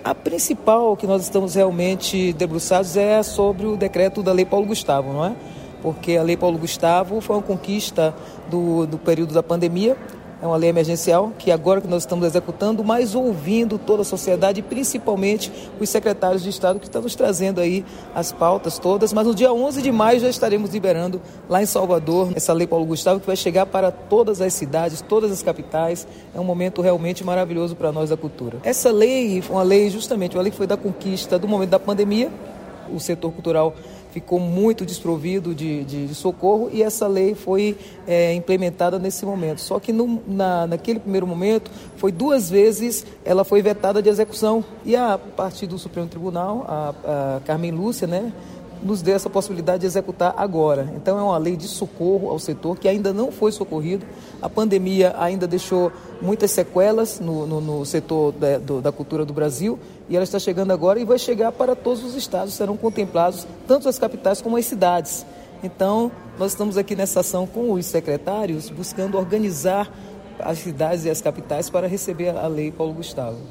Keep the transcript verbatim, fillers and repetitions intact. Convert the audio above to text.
A principal que nós estamos realmente debruçados é sobre o decreto da Lei Paulo Gustavo, não é? Porque a Lei Paulo Gustavo foi uma conquista do, do período da pandemia, é uma lei emergencial que agora que nós estamos executando, mas ouvindo toda a sociedade e principalmente os secretários de Estado que estão nos trazendo aí as pautas todas, mas no dia onze de maio já estaremos liberando lá em Salvador essa Lei Paulo Gustavo que vai chegar para todas as cidades, todas as capitais. É um momento realmente maravilhoso para nós da cultura. Essa lei foi uma lei justamente, uma lei que foi da conquista do momento da pandemia. O setor cultural ficou muito desprovido de, de, de socorro e essa lei foi é, implementada nesse momento. Só que no, na, naquele primeiro momento, foi duas vezes, ela foi vetada de execução. E a partir do Supremo Tribunal, a, a Carmen Lúcia, né, nos deu essa possibilidade de executar agora. Então é uma lei de socorro ao setor que ainda não foi socorrido. A pandemia ainda deixou muitas sequelas no, no, no setor da, do, da cultura do Brasil e ela está chegando agora e vai chegar para todos os estados, serão contemplados tanto as capitais como as cidades. Então nós estamos aqui nessa ação com os secretários buscando organizar as cidades e as capitais para receber a Lei Paulo Gustavo.